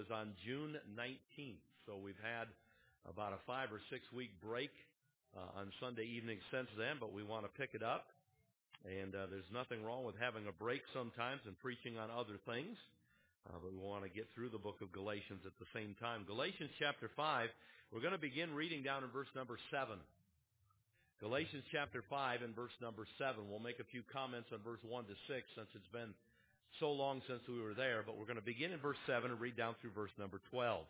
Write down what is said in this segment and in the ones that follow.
was on June 19th. So we've had about a 5 or 6 week break on Sunday evening since then, but we want to pick it up. And there's nothing wrong with having a break sometimes and preaching on other things. But we want to get through the book of Galatians at the same time. Galatians chapter 5, we're going to begin reading down in verse number 7. Galatians chapter 5 and verse number 7. We'll make a few comments on verse 1 to 6 since it's been so long since we were there. But we're going to begin in verse 7 and read down through verse number 12.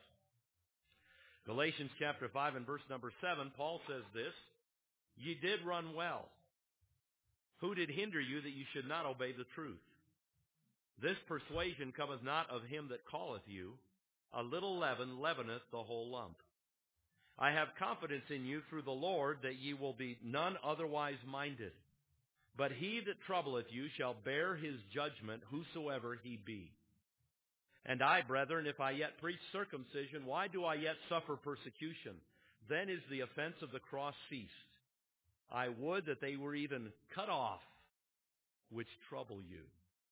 Galatians chapter 5 and verse number 7, Paul says this, "Ye did run well. Who did hinder you that you should not obey the truth? This persuasion cometh not of him that calleth you. A little leaven leaveneth the whole lump. I have confidence in you through the Lord that ye will be none otherwise minded. But he that troubleth you shall bear his judgment, whosoever he be. And I, brethren, if I yet preach circumcision, why do I yet suffer persecution? Then is the offense of the cross ceased. I would that they were even cut off, which trouble you."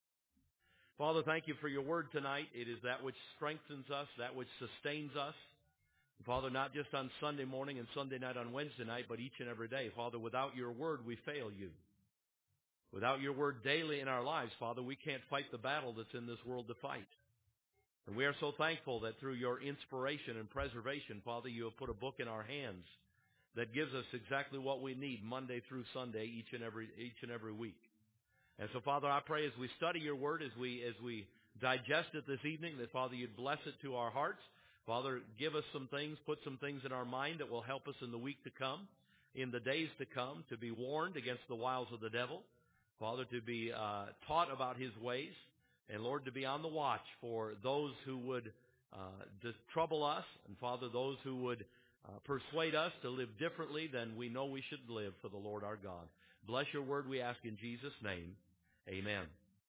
Father, thank you for your word tonight. It is that which strengthens us, that which sustains us. Father, not just on Sunday morning and Sunday night on Wednesday night, but each and every day. Father, without your word, we fail you. Without your word daily in our lives, Father, we can't fight the battle that's in this world to fight. And we are so thankful that through your inspiration and preservation, Father, you have put a book in our hands that gives us exactly what we need Monday through Sunday, each and every week. And so, Father, I pray as we study your word, as we digest it this evening, that, Father, you'd bless it to our hearts. Father, give us some things, put some things in our mind that will help us in the week to come, in the days to come, to be warned against the wiles of the devil. Father, to be taught about his ways. And, Lord, to be on the watch for those who would trouble us. And, Father, those who would persuade us to live differently than we know we should live for the Lord our God. Bless your word, we ask in Jesus' name. Amen.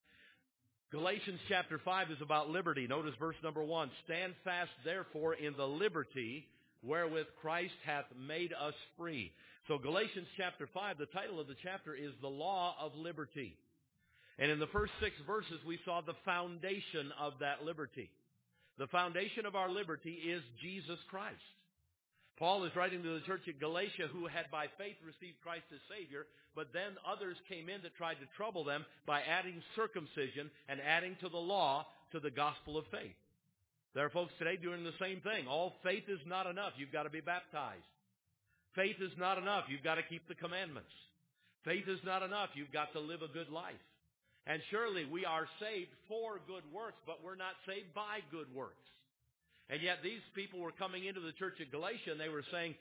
Galatians chapter 5 is about liberty. Notice verse number 1. "Stand fast, therefore, in the liberty wherewith Christ hath made us free." So Galatians chapter 5, the title of the chapter is "The Law of Liberty." And in the first 6 verses, we saw the foundation of that liberty. The foundation of our liberty is Jesus Christ. Paul is writing to the church at Galatia who had by faith received Christ as Savior, but then others came in that tried to trouble them by adding circumcision and adding to the law to the gospel of faith. There are folks today doing the same thing. All faith is not enough. You've got to be baptized. Faith is not enough. You've got to keep the commandments. Faith is not enough. You've got to live a good life. And surely we are saved for good works, but we're not saved by good works. And yet these people were coming into the church at Galatia and they were saying,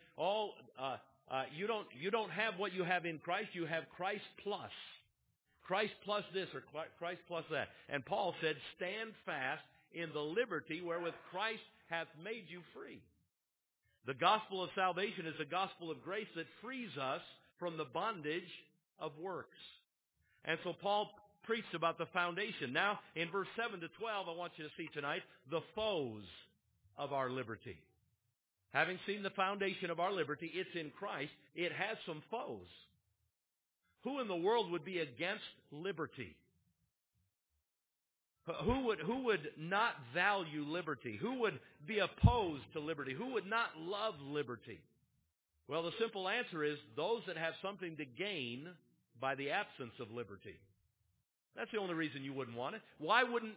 you don't have what you have in Christ. You have Christ plus. Christ plus this or Christ plus that. And Paul said, "Stand fast in the liberty wherewith Christ hath made you free." The gospel of salvation is a gospel of grace that frees us from the bondage of works. And so Paul preached about the foundation. Now, in verse 7 to 12, I want you to see tonight the foes of our liberty. Having seen the foundation of our liberty, it's in Christ, it has some foes. Who in the world would be against liberty? Who would not value liberty? Who would be opposed to liberty? Who would not love liberty? Well, the simple answer is those that have something to gain by the absence of liberty. That's the only reason you wouldn't want it. Why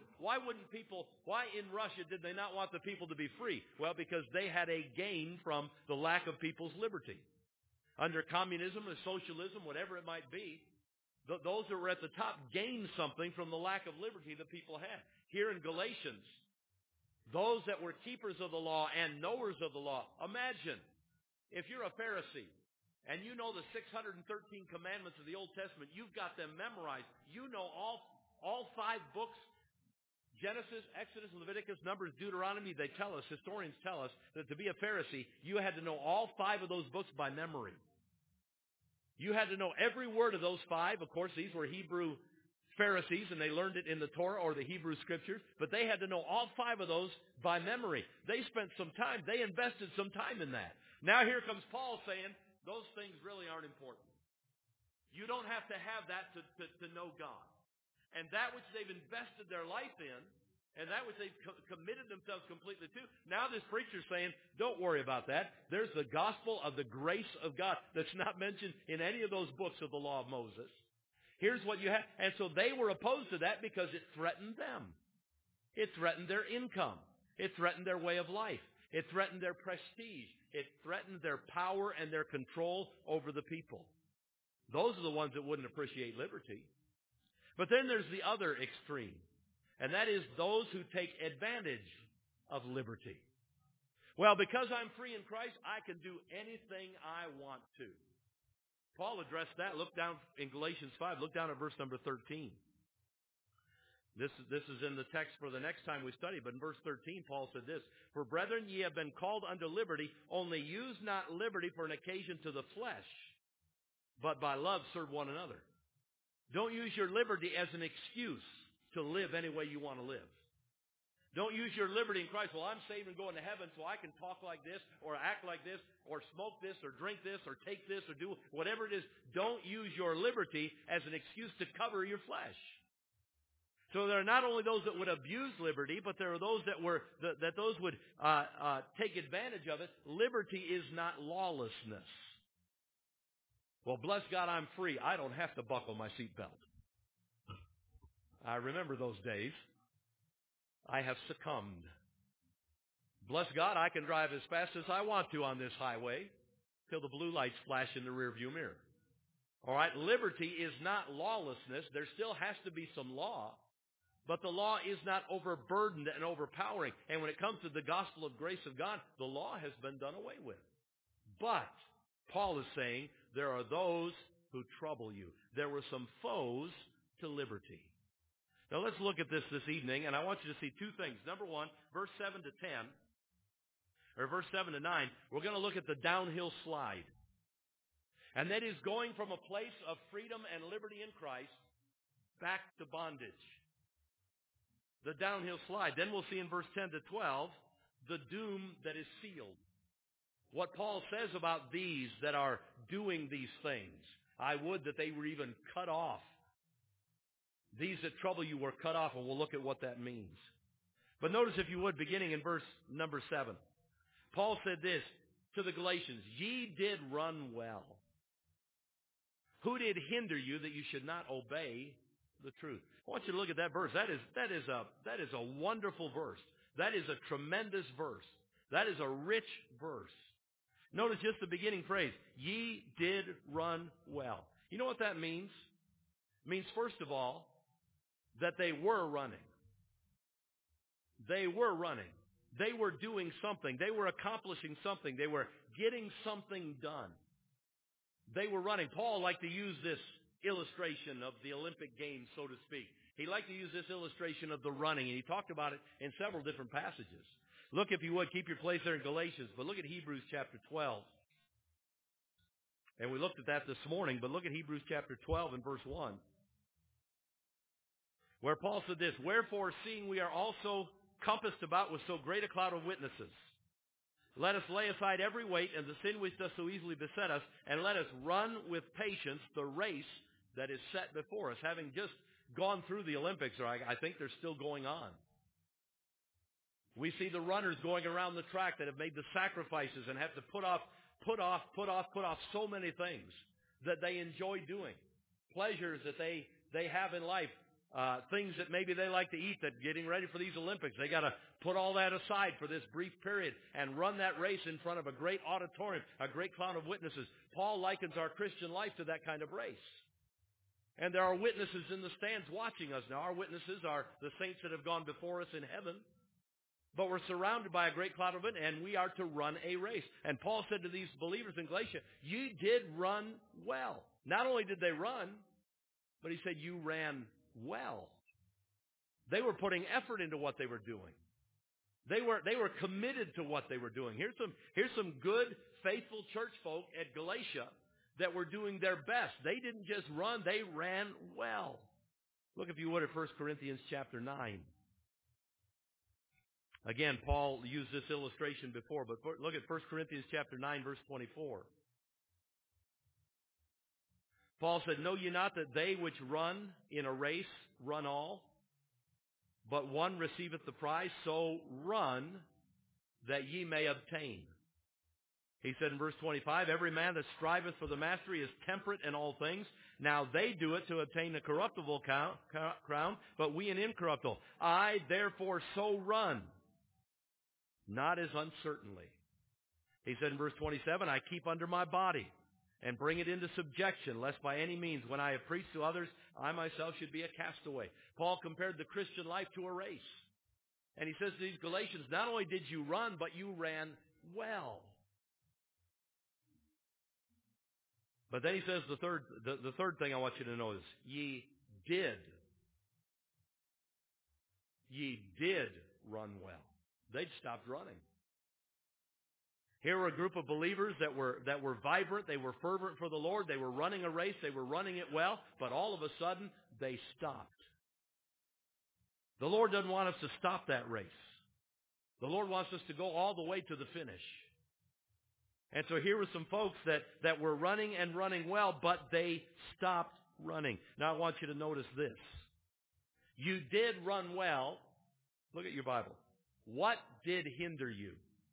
in Russia did they not want the people to be free? Well, because they had a gain from the lack of people's liberty. Under communism or socialism, whatever it might be, those that were at the top gained something from the lack of liberty the people had. Here in Galatians, those that were keepers of the law and knowers of the law, imagine if you're a Pharisee, and you know the 613 commandments of the Old Testament. You've got them memorized. You know all 5 books, Genesis, Exodus, Leviticus, Numbers, Deuteronomy. They tell us, historians tell us, that to be a Pharisee, you had to know all 5 of those books by memory. You had to know every word of those 5. Of course, these were Hebrew Pharisees, and they learned it in the Torah or the Hebrew Scriptures. But they had to know all 5 of those by memory. They spent some time. They invested some time in that. Now here comes Paul saying, those things really aren't important. You don't have to have that to know God. And that which they've invested their life in, And that which they've committed themselves completely to. Now this preacher's saying, don't worry about that. There's the gospel of the grace of God that's not mentioned in any of those books of the law of Moses. Here's what you have. And so they were opposed to that because it threatened them. It threatened their income. It threatened their way of life. It threatened their prestige. It threatened their power and their control over the people. Those are the ones that wouldn't appreciate liberty. But then there's the other extreme, and that is those who take advantage of liberty. Well, because I'm free in Christ, I can do anything I want to. Paul addressed that. Look down in Galatians 5. Look down at verse number 13. This is in the text for the next time we study, but in verse 13, Paul said this, "For brethren, ye have been called unto liberty, only use not liberty for an occasion to the flesh, but by love serve one another." Don't use your liberty as an excuse to live any way you want to live. Don't use your liberty in Christ. Well, I'm saved and going to heaven, so I can talk like this, or act like this, or smoke this, or drink this, or take this, or do whatever it is. Don't use your liberty as an excuse to cover your flesh. So there are not only those that would abuse liberty, but there are those that would take advantage of it. Liberty is not lawlessness. Well, bless God, I'm free. I don't have to buckle my seatbelt. I remember those days. I have succumbed. Bless God, I can drive as fast as I want to on this highway till the blue lights flash in the rearview mirror. All right, liberty is not lawlessness. There still has to be some law. But the law is not overburdened and overpowering. And when it comes to the gospel of grace of God, the law has been done away with. But Paul is saying there are those who trouble you. There were some foes to liberty. Now let's look at this evening, and I want you to see two things. Number one, verse 7 to 10, or verse 7 to 9, we're going to look at the downhill slide. And that is going from a place of freedom and liberty in Christ back to bondage. The downhill slide. Then we'll see in verse 10 to 12, the doom that is sealed. What Paul says about these that are doing these things. I would that they were even cut off. These that trouble you were cut off, and we'll look at what that means. But notice, if you would, beginning in verse number 7. Paul said this to the Galatians, "Ye did run well. Who did hinder you that you should not obey the truth?" I want you to look at that verse. That is a wonderful verse. That is a tremendous verse. That is a rich verse. Notice just the beginning phrase, "Ye did run well." You know what that means? It means, first of all, that they were running. They were running. They were doing something. They were accomplishing something. They were getting something done. They were running. Paul liked to use this illustration of the Olympic Games, so to speak. He liked to use this illustration of the running, and he talked about it in several different passages. Look, if you would, keep your place there in Galatians, but look at Hebrews chapter 12. And we looked at that this morning, but look at Hebrews chapter 12 and verse 1. Where Paul said this, "Wherefore, seeing we are also compassed about with so great a cloud of witnesses, let us lay aside every weight and the sin which does so easily beset us, and let us run with patience the race that is set before us." Having just gone through the Olympics, or I think they're still going on. We see the runners going around the track that have made the sacrifices and have to put off so many things that they enjoy doing. Pleasures that they have in life. Things that maybe they like to eat, that getting ready for these Olympics, they got to put all that aside for this brief period and run that race in front of a great auditorium, a great cloud of witnesses. Paul likens our Christian life to that kind of race. And there are witnesses in the stands watching us. Now, our witnesses are the saints that have gone before us in heaven. But we're surrounded by a great cloud of witnesses, and we are to run a race. And Paul said to these believers in Galatia, "You did run well." Not only did they run, but he said, "You ran well." They were putting effort into what they were doing. They were committed to what they were doing. Here's some good, faithful church folk at Galatia that were doing their best. They didn't just run, they ran well. Look, if you would, at 1 Corinthians chapter 9. Again, Paul used this illustration before, but look at 1 Corinthians chapter 9, verse 24. Paul said, "Know ye not that they which run in a race run all, but one receiveth the prize, so run that ye may obtain. He said in verse 25, every man that striveth for the mastery is temperate in all things. Now they do it to obtain the corruptible crown, but we an incorruptible. I therefore so run, not as uncertainly. He said in verse 27, I keep under my body and bring it into subjection, lest by any means, when I have preached to others, I myself should be a castaway. Paul compared the Christian life to a race. And he says to these Galatians, not only did you run, but you ran well. But then he says the third thing I want you to know is, ye did run well. They'd stopped running. Here were a group of believers that were vibrant. They were fervent for the Lord. They were running a race. They were running it well. But all of a sudden, they stopped. The Lord doesn't want us to stop that race. The Lord wants us to go all the way to the finish. And so here were some folks that were running and running well, but they stopped running. Now I want you to notice this. You did run well. Look at your Bible. What did hinder you?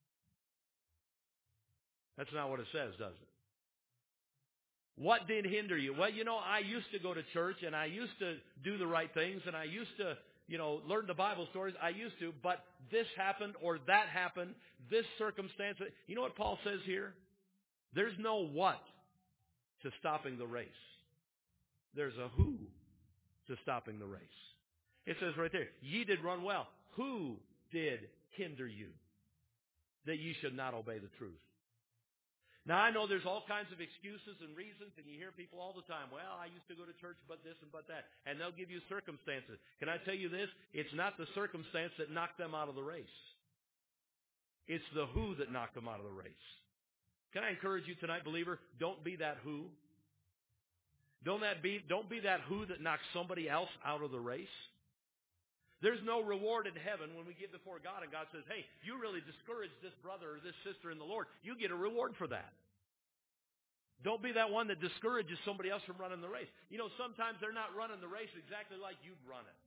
That's not what it says, does it? What did hinder you? Well, I used to go to church, and I used to do the right things, and I used to, learn the Bible stories. I used to, but this happened or that happened, this circumstance. You know what Paul says here? There's no what to stopping the race. There's a who to stopping the race. It says right there, ye did run well. Who did hinder you that ye should not obey the truth? Now, I know there's all kinds of excuses and reasons, and you hear people all the time, well, I used to go to church, but this and but that. And they'll give you circumstances. Can I tell you this? It's not the circumstance that knocked them out of the race. It's the who that knocked them out of the race. Can I encourage you tonight, believer? Don't be that who. Don't be that who that knocks somebody else out of the race. There's no reward in heaven when we get before God and God says, hey, you really discouraged this brother or this sister in the Lord. You get a reward for that. Don't be that one that discourages somebody else from running the race. Sometimes they're not running the race exactly like you'd run it.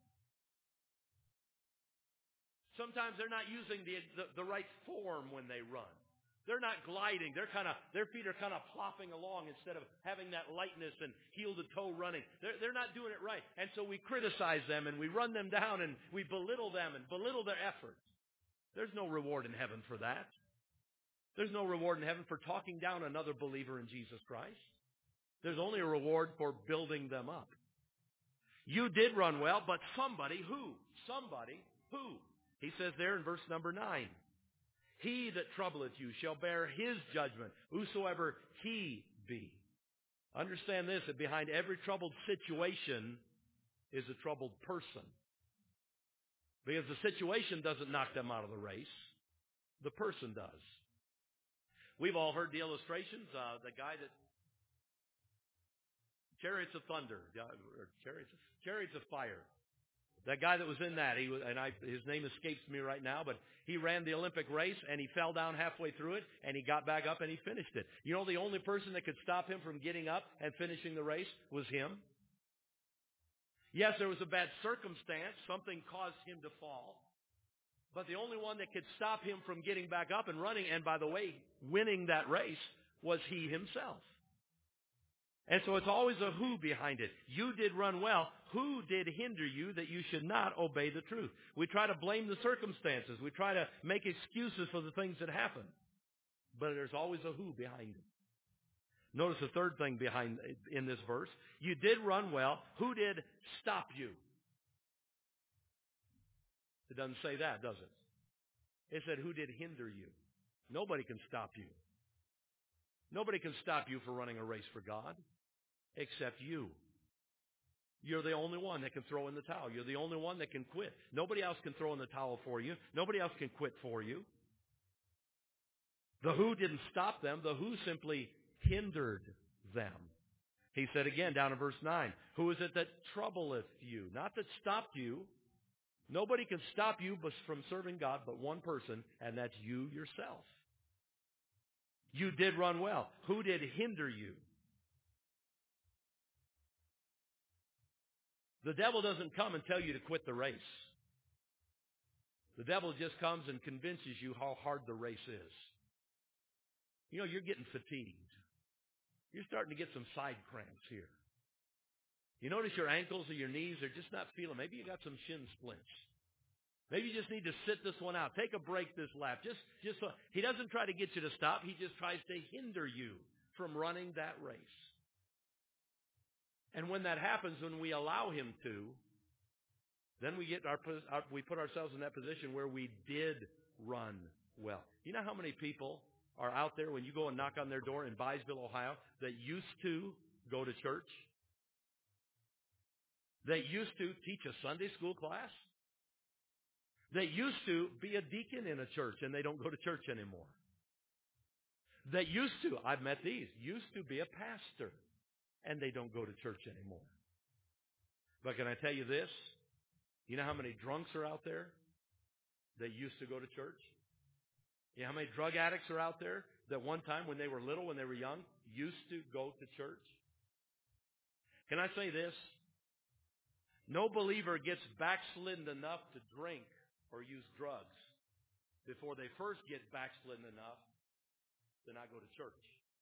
Sometimes they're not using the right form when they run. They're not gliding. Their feet are kind of plopping along instead of having that lightness and heel-to-toe running. They're not doing it right. And so we criticize them and we run them down and we belittle them and belittle their efforts. There's no reward in heaven for that. There's no reward in heaven for talking down another believer in Jesus Christ. There's only a reward for building them up. You did run well, but somebody who? Somebody who? He says there in verse number 9. He that troubleth you shall bear his judgment, whosoever he be. Understand this, that behind every troubled situation is a troubled person. Because the situation doesn't knock them out of the race. The person does. We've all heard the illustrations. The guy that chariots of thunder, or chariots of fire. That guy that was in that, his name escapes me right now, but he ran the Olympic race and he fell down halfway through it and he got back up and he finished it. The only person that could stop him from getting up and finishing the race was him. Yes, there was a bad circumstance. Something caused him to fall. But the only one that could stop him from getting back up and running, and by the way, winning that race, was he himself. And so it's always a who behind it. You did run well. Who did hinder you that you should not obey the truth? We try to blame the circumstances. We try to make excuses for the things that happen. But there's always a who behind it. Notice the third thing in this verse. You did run well. Who did stop you? It doesn't say that, does it? It said, who did hinder you? Nobody can stop you. Nobody can stop you for running a race for God except you. You're the only one that can throw in the towel. You're the only one that can quit. Nobody else can throw in the towel for you. Nobody else can quit for you. The who didn't stop them. The who simply hindered them. He said again down in verse 9, who is it that troubleth you? Not that stopped you. Nobody can stop you from serving God but one person, and that's you yourself. You did run well. Who did hinder you? The devil doesn't come and tell you to quit the race. The devil just comes and convinces you how hard the race is. You know, you're getting fatigued. You're starting to get some side cramps here. You notice your ankles or your knees are just not feeling. Maybe you got some shin splints. Maybe you just need to sit this one out. Take a break this lap. Just so. He doesn't try to get you to stop. He just tries to hinder you from running that race. And when that happens, when we allow him to, then we put ourselves in that position where we did run well. You know how many people are out there when you go and knock on their door in Byesville, Ohio, that used to go to church? That used to teach a Sunday school class? That used to be a deacon in a church and they don't go to church anymore. That used to, I've met these, used to be a pastor and they don't go to church anymore. But can I tell you this? You know how many drunks are out there that used to go to church? You know how many drug addicts are out there that one time when they were little, when they were young, used to go to church? Can I say this? No believer gets backslidden enough to drink or use drugs before they first get backslidden enough to not go to church.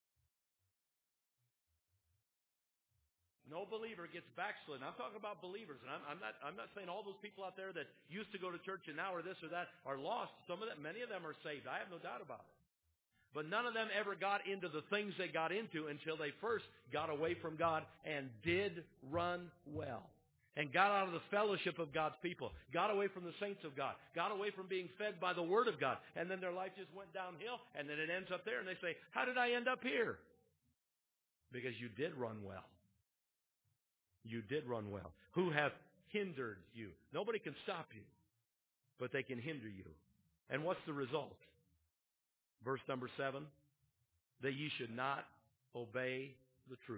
No believer gets backslidden. I'm talking about believers, and I'm not saying all those people out there that used to go to church and now are this or that are lost. Many of them are saved. I have no doubt about it. But none of them ever got into the things they got into until they first got away from God and did run well. And got out of the fellowship of God's people, got away from the saints of God, got away from being fed by the Word of God. And then their life just went downhill, and then it ends up there, and they say, how did I end up here? Because you did run well. You did run well. Who have hindered you? Nobody can stop you, but they can hinder you. And what's the result? Verse number 7, that ye should not obey the truth.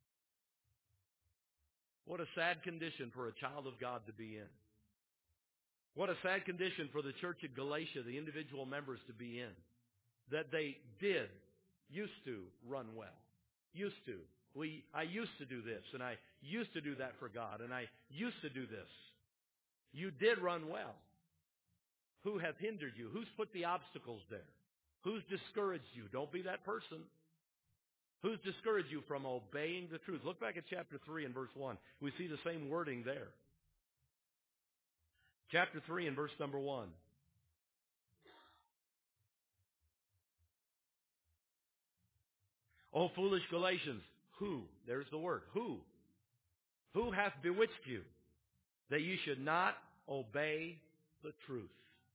What a sad condition for a child of God to be in. What a sad condition for the church at Galatia, the individual members, to be in. That they used to run well. Used to. I used to do this, and I used to do that for God, and I used to do this. You did run well. Who hath hindered you? Who's put the obstacles there? Who's discouraged you? Don't be that person. Who's discouraged you from obeying the truth? Look back at chapter 3 and verse 1. We see the same wording there. Chapter 3 and verse number 1. O foolish Galatians, who? There's the word. Who? Who hath bewitched you that you should not obey the truth?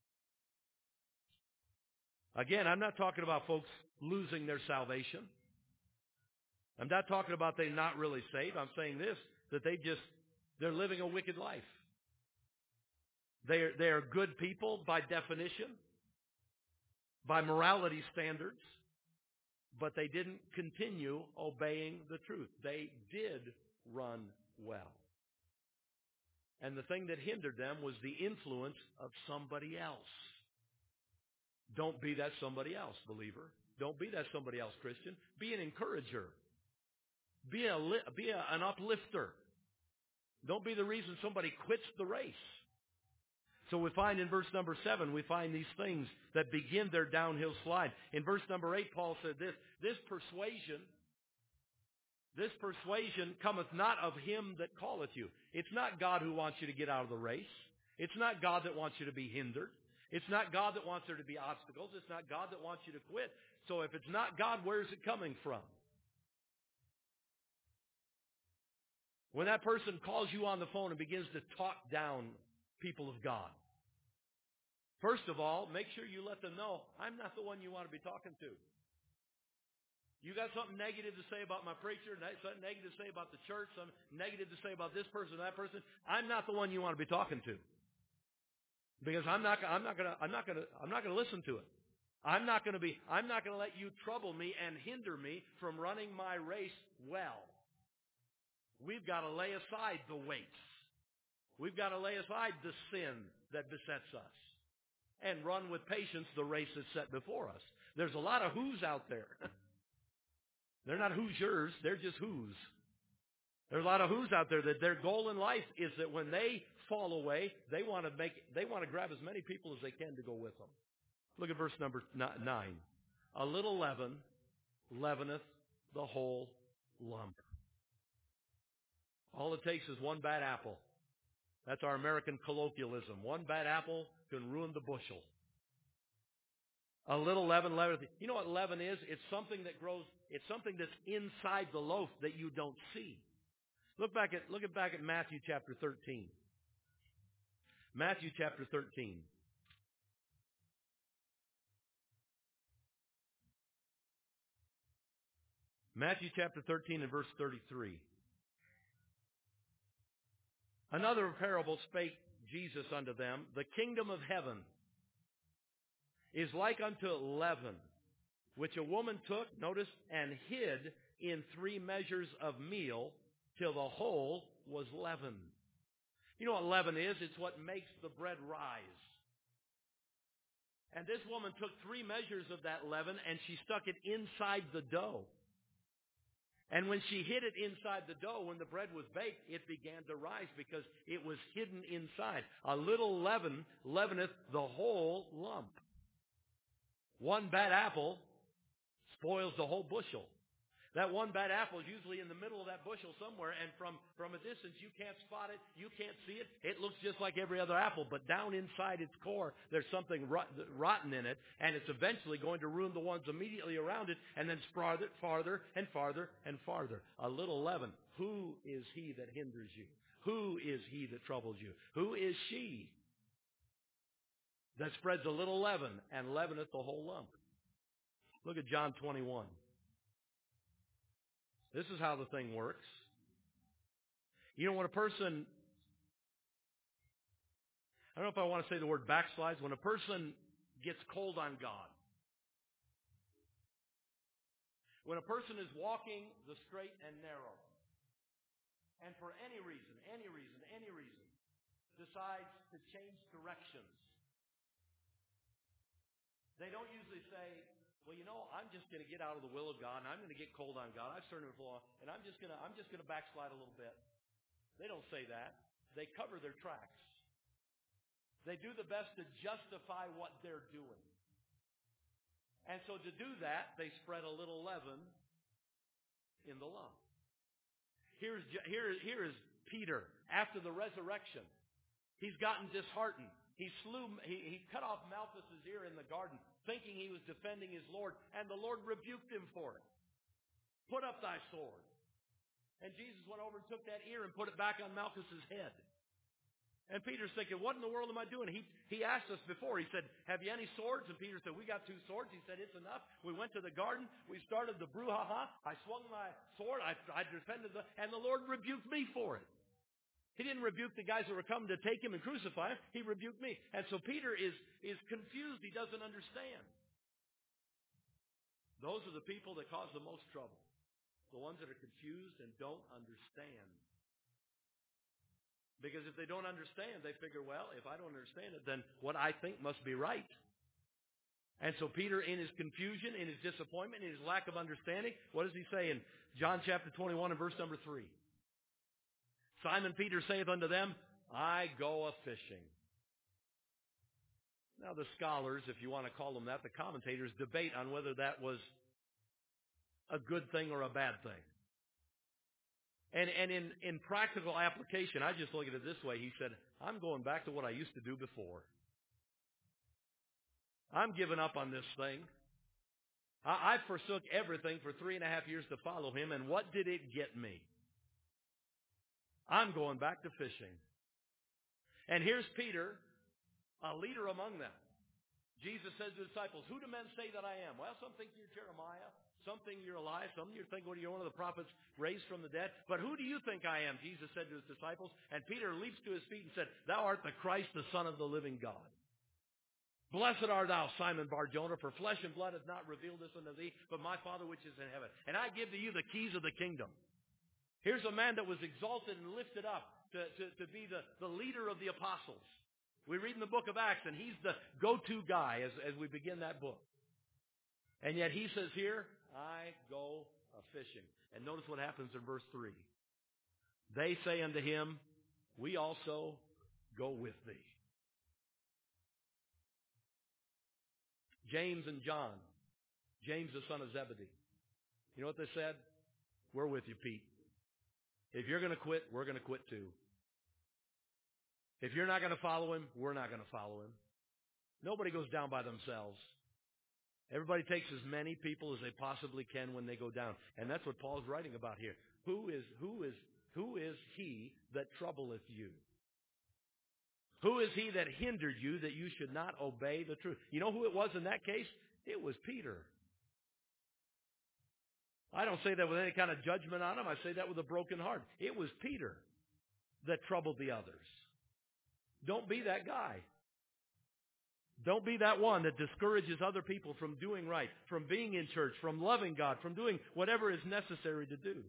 Again, I'm not talking about folks losing their salvation. I'm not talking about they not really saved. I'm saying this, that they're living a wicked life. They are good people by definition, by morality standards, but they didn't continue obeying the truth. They did run well. And the thing that hindered them was the influence of somebody else. Don't be that somebody else, believer. Don't be that somebody else, Christian. Be an encourager. Be an uplifter. Don't be the reason somebody quits the race. So we find in verse number 7, we find these things that begin their downhill slide. In verse number 8, Paul said this persuasion cometh not of him that calleth you. It's not God who wants you to get out of the race. It's not God that wants you to be hindered. It's not God that wants there to be obstacles. It's not God that wants you to quit. So if it's not God, where's it coming from? When that person calls you on the phone and begins to talk down people of God, first of all, make sure you let them know, I'm not the one you want to be talking to. You got something negative to say about my preacher, something negative to say about the church, something negative to say about this person or that person, I'm not the one you want to be talking to. Because I'm not going to listen to it. I'm not going to let you trouble me and hinder me from running my race well. We've got to lay aside the weights. We've got to lay aside the sin that besets us and run with patience the race that's set before us. There's a lot of who's out there. They're not Hoosiers, they're just who's. There's a lot of who's out there that their goal in life is that when they fall away, they want to grab as many people as they can to go with them. Look at verse number 9. A little leaven leaveneth the whole lump. All it takes is one bad apple. That's our American colloquialism. One bad apple can ruin the bushel. A little leaven leaveneth. You know what leaven is? It's something that grows. It's something that's inside the loaf that you don't see. Look back at Matthew chapter 13. Matthew chapter 13. Matthew chapter 13 and verse 33. Another parable spake Jesus unto them, the kingdom of heaven is like unto leaven, which a woman took, notice, and hid in 3 measures of meal till the whole was leavened. You know what leaven is? It's what makes the bread rise. And this woman took 3 measures of that leaven and she stuck it inside the dough. And when she hid it inside the dough, when the bread was baked, it began to rise because it was hidden inside. A little leaven leaveneth the whole lump. One bad apple spoils the whole bushel. That one bad apple is usually in the middle of that bushel somewhere, and from a distance you can't spot it, you can't see it. It looks just like every other apple, but down inside its core there's something rotten in it, and it's eventually going to ruin the ones immediately around it, and then spread it farther and farther and farther. A little leaven. Who is he that hinders you? Who is he that troubles you? Who is she that spreads a little leaven and leaveneth the whole lump? Look at John 21. This is how the thing works. You know, when a person, I don't know if I want to say the word backslides, when a person gets cold on God, when a person is walking the straight and narrow, and for any reason, decides to change directions, they don't usually say, well, you know, I'm just going to get out of the will of God, and I'm going to get cold on God. I've started to fall, and I'm just going to backslide a little bit. They don't say that. They cover their tracks. They do the best to justify what they're doing. And so to do that, they spread a little leaven in the lump. Here is Peter after the resurrection. He's gotten disheartened. He cut off Malchus's ear in the garden, thinking he was defending his Lord, and the Lord rebuked him for it. Put up thy sword. And Jesus went over and took that ear and put it back on Malchus's head. And Peter's thinking, what in the world am I doing? He asked us before, he said, have you any swords? And Peter said, we got 2 swords. He said, it's enough. We went to the garden. We started the brouhaha. I swung my sword. I defended and the Lord rebuked me for it. He didn't rebuke the guys that were coming to take him and crucify him. He rebuked me. And so Peter is confused. He doesn't understand. Those are the people that cause the most trouble. The ones that are confused and don't understand. Because if they don't understand, they figure, well, if I don't understand it, then what I think must be right. And so Peter, in his confusion, in his disappointment, in his lack of understanding, what does he say in John chapter 21 and verse number 3? Simon Peter saith unto them, I go a-fishing. Now the scholars, if you want to call them that, the commentators, debate on whether that was a good thing or a bad thing. And in practical application, I just look at it this way. He said, I'm going back to what I used to do before. I'm giving up on this thing. I forsook everything for 3.5 years to follow him, and what did it get me? I'm going back to fishing. And here's Peter, a leader among them. Jesus says to the disciples, who do men say that I am? Well, some think you're Jeremiah. Some think you're Elias. Some you think you're one of the prophets raised from the dead. But who do you think I am? Jesus said to his disciples. And Peter leaps to his feet and said, thou art the Christ, the Son of the living God. Blessed art thou, Simon Bar-Jonah, for flesh and blood hath not revealed this unto thee, but my Father which is in heaven. And I give to you the keys of the kingdom. Here's a man that was exalted and lifted up to be the leader of the apostles. We read in the book of Acts, and he's the go-to guy as we begin that book. And yet he says here, I go a-fishing. And notice what happens in verse 3. They say unto him, we also go with thee. James and John. James, the son of Zebedee. You know what they said? We're with you, Pete. If you're going to quit, we're going to quit too. If you're not going to follow him, we're not going to follow him. Nobody goes down by themselves. Everybody takes as many people as they possibly can when they go down. And that's what Paul's writing about here. Who is he that troubleth you? Who is he that hindered you that you should not obey the truth? You know who it was in that case? It was Peter. I don't say that with any kind of judgment on him. I say that with a broken heart. It was Peter that troubled the others. Don't be that guy. Don't be that one that discourages other people from doing right, from being in church, from loving God, from doing whatever is necessary to do.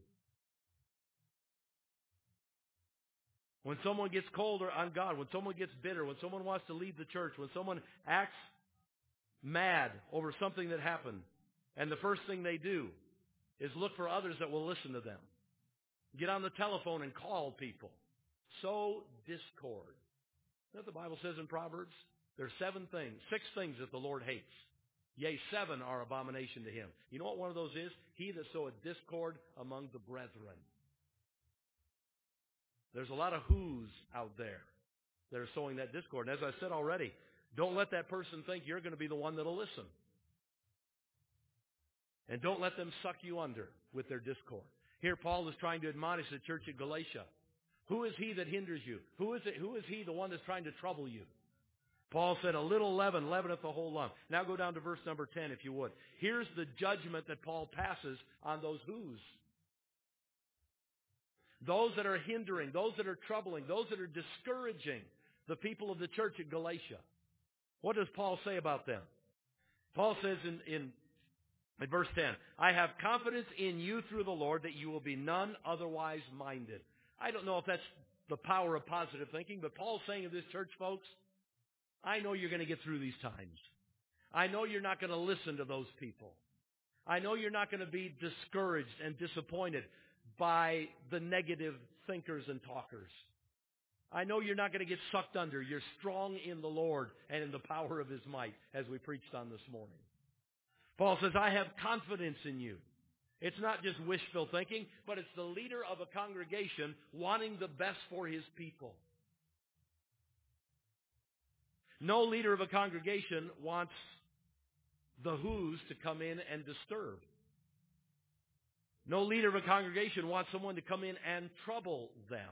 When someone gets colder on God, when someone gets bitter, when someone wants to leave the church, when someone acts mad over something that happened, and the first thing they do is look for others that will listen to them. Get on the telephone and call people. Sow discord. You know what the Bible says in Proverbs? There are 6 things that the Lord hates. Yea, 7 are abomination to him. You know what one of those is? He that soweth discord among the brethren. There's a lot of who's out there that are sowing that discord. And as I said already, don't let that person think you're going to be the one that'll listen. And don't let them suck you under with their discord. Here Paul is trying to admonish the church at Galatia. Who is he that hinders you? Who is he the one that's trying to trouble you? Paul said, a little leaven leaveneth the whole lump. Now go down to verse number 10 if you would. Here's the judgment that Paul passes on those who's. Those that are hindering, those that are troubling, those that are discouraging the people of the church at Galatia. What does Paul say about them? Paul says in verse 10, I have confidence in you through the Lord that you will be none otherwise minded. I don't know if that's the power of positive thinking, but Paul's saying to this church, folks, I know you're going to get through these times. I know you're not going to listen to those people. I know you're not going to be discouraged and disappointed by the negative thinkers and talkers. I know you're not going to get sucked under. You're strong in the Lord and in the power of his might, as we preached on this morning. Paul says, I have confidence in you. It's not just wishful thinking, but it's the leader of a congregation wanting the best for his people. No leader of a congregation wants the who's to come in and disturb. No leader of a congregation wants someone to come in and trouble them.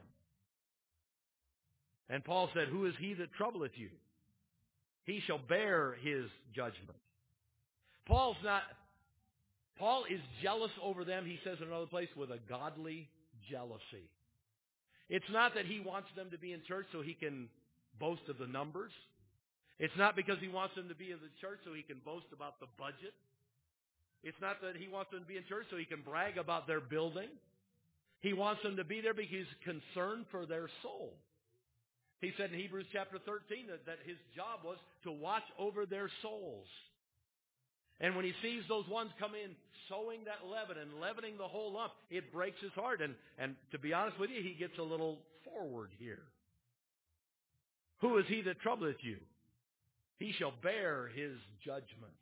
And Paul said, who is he that troubleth you? He shall bear his judgment. Paul is jealous over them, he says in another place, with a godly jealousy. It's not that he wants them to be in church so he can boast of the numbers. It's not because he wants them to be in the church so he can boast about the budget. It's not that he wants them to be in church so he can brag about their building. He wants them to be there because he's concerned for their soul. He said in Hebrews chapter 13 that his job was to watch over their souls. And when he sees those ones come in sowing that leaven and leavening the whole lump, it breaks his heart. And to be honest with you, he gets a little forward here. Who is he that troubleth you? He shall bear his judgment.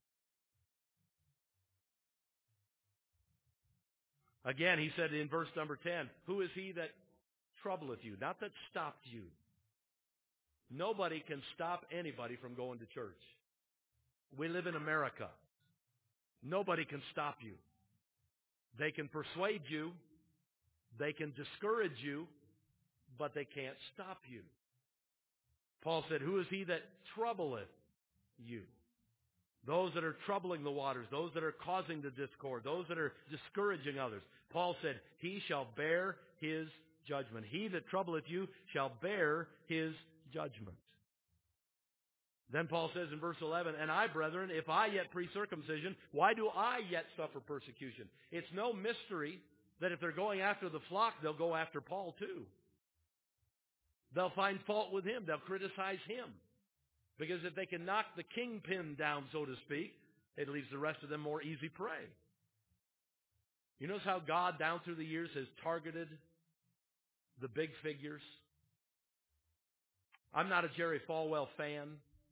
Again, he said in verse number 10, who is he that troubleth you? Not that stopped you. Nobody can stop anybody from going to church. We live in America. Nobody can stop you. They can persuade you. They can discourage you, but they can't stop you. Paul said, who is he that troubleth you? Those that are troubling the waters, those that are causing the discord, those that are discouraging others. Paul said, he shall bear his judgment. He that troubleth you shall bear his judgment. Then Paul says in verse 11, and I, brethren, if I yet preach circumcision, why do I yet suffer persecution? It's no mystery that if they're going after the flock, they'll go after Paul too. They'll find fault with him. They'll criticize him. Because if they can knock the kingpin down, so to speak, it leaves the rest of them more easy prey. You notice how God down through the years has targeted the big figures? I'm not a Jerry Falwell fan.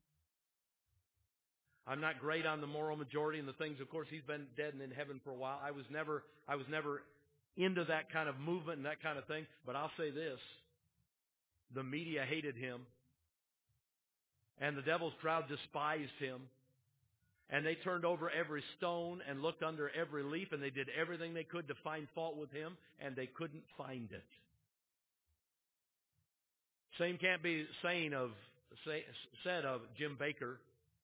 I'm not great on the moral majority and the things. Of course, he's been dead and in heaven for a while. I was never into that kind of movement and that kind of thing. But I'll say this. The media hated him. And the devil's crowd despised him. And they turned over every stone and looked under every leaf, and they did everything they could to find fault with him, and they couldn't find it. Same can't be said of Jim Bakker.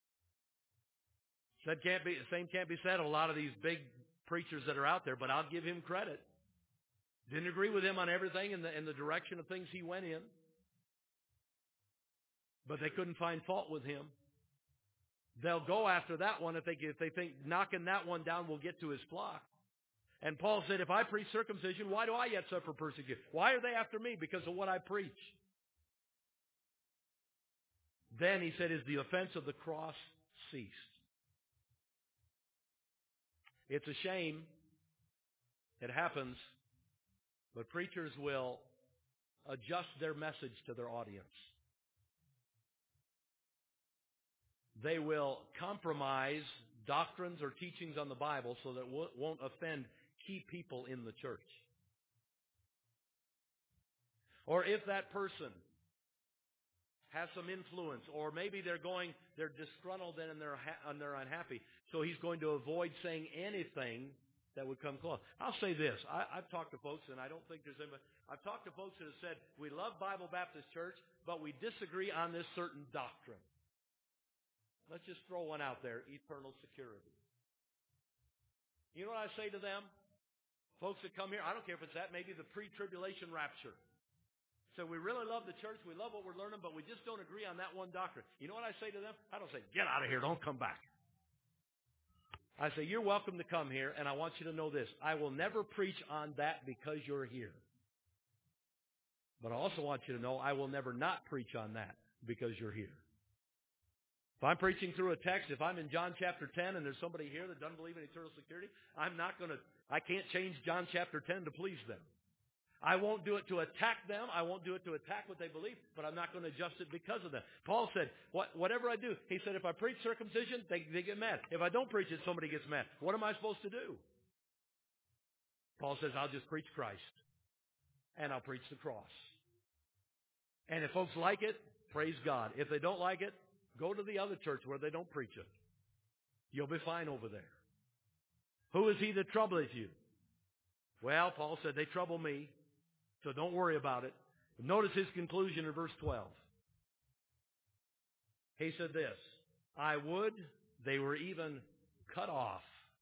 Same can't be said of a lot of these big preachers that are out there, but I'll give him credit. Didn't agree with him on everything in the direction of things he went in. But they couldn't find fault with him. They'll go after that one if they think knocking that one down will get to his flock. And Paul said, if I preach circumcision, why do I yet suffer persecution? Why are they after me? Because of what I preach. Then he said, is the offense of the cross ceased? It's a shame. It happens. But preachers will adjust their message to their audience. They will compromise doctrines or teachings on the Bible so that it won't offend key people in the church. Or if that person has some influence, or maybe they're disgruntled and they're unhappy, so he's going to avoid saying anything that would come close. I'll say this. I've talked to folks, and I don't think there's anybody. I've talked to folks that have said, we love Bible Baptist Church, but we disagree on this certain doctrine. Let's just throw one out there, eternal security. You know what I say to them? Folks that come here, I don't care if it's that, maybe the pre-tribulation rapture. So we really love the church, we love what we're learning, but we just don't agree on that one doctrine. You know what I say to them? I don't say, get out of here, don't come back. I say, you're welcome to come here, and I want you to know this. I will never preach on that because you're here. But I also want you to know I will never not preach on that because you're here. If I'm preaching through a text, if I'm in John chapter 10 and there's somebody here that doesn't believe in eternal security, I can't change John chapter 10 to please them. I won't do it to attack them. I won't do it to attack what they believe, but I'm not going to adjust it because of them. Paul said, whatever I do, he said, if I preach circumcision, they get mad. If I don't preach it, somebody gets mad. What am I supposed to do? Paul says, I'll just preach Christ, and I'll preach the cross. And if folks like it, praise God. If they don't like it, go to the other church where they don't preach it. You'll be fine over there. Who is he that troubleth you? Well, Paul said, they trouble me, so don't worry about it. Notice his conclusion in verse 12. He said this, I would they were even cut off,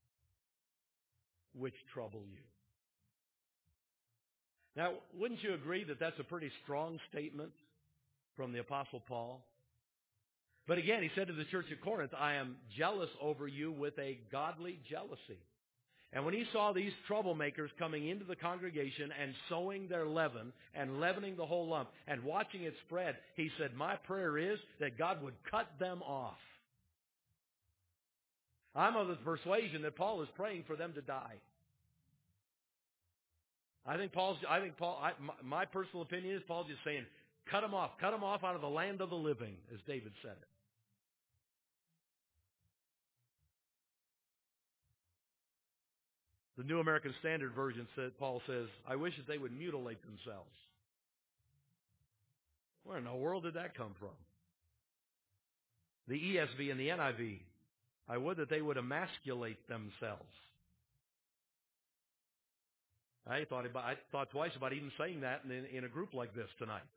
which trouble you. Now, wouldn't you agree that that's a pretty strong statement from the Apostle Paul? But again, he said to the church at Corinth, I am jealous over you with a godly jealousy. And when he saw these troublemakers coming into the congregation and sowing their leaven and leavening the whole lump and watching it spread, he said, my prayer is that God would cut them off. I'm of the persuasion that Paul is praying for them to die. My personal opinion is Paul's just saying, cut them off out of the land of the living, as David said it. The New American Standard Version Paul says, I wish that they would mutilate themselves. Where in the world did that come from? The ESV and the NIV, I would that they would emasculate themselves. I thought twice about even saying that in a group like this tonight.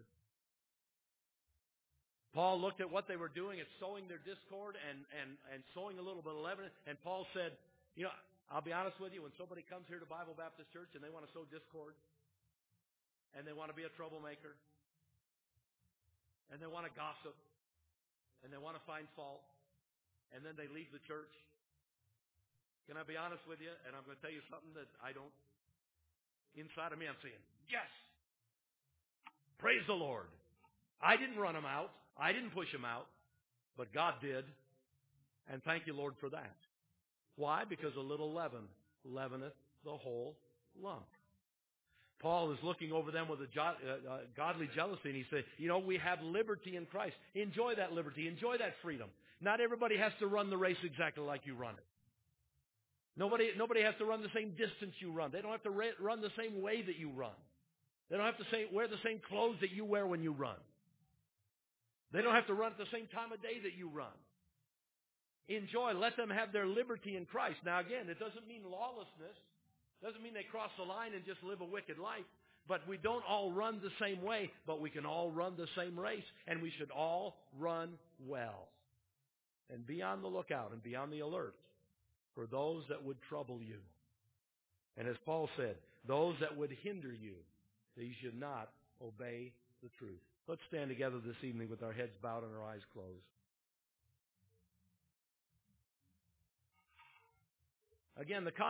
Paul looked at what they were doing at sowing their discord and sowing a little bit of leaven, and Paul said, I'll be honest with you, when somebody comes here to Bible Baptist Church and they want to sow discord, and they want to be a troublemaker, and they want to gossip, and they want to find fault, and then they leave the church, can I be honest with you? And I'm going to tell you something that inside of me, I'm saying, yes! Praise the Lord. I didn't run them out. I didn't push them out. But God did. And thank you, Lord, for that. Why? Because a little leaven leaveneth the whole lump. Paul is looking over them with a godly jealousy, and he said, we have liberty in Christ. Enjoy that liberty. Enjoy that freedom. Not everybody has to run the race exactly like you run it. Nobody has to run the same distance you run. They don't have to run the same way that you run. They don't have to wear the same clothes that you wear when you run. They don't have to run at the same time of day that you run. Enjoy. Let them have their liberty in Christ. Now again, it doesn't mean lawlessness. It doesn't mean they cross the line and just live a wicked life. But we don't all run the same way, but we can all run the same race. And we should all run well. And be on the lookout and be on the alert for those that would trouble you. And as Paul said, those that would hinder you, that you should not obey the truth. Let's stand together this evening with our heads bowed and our eyes closed. Again, the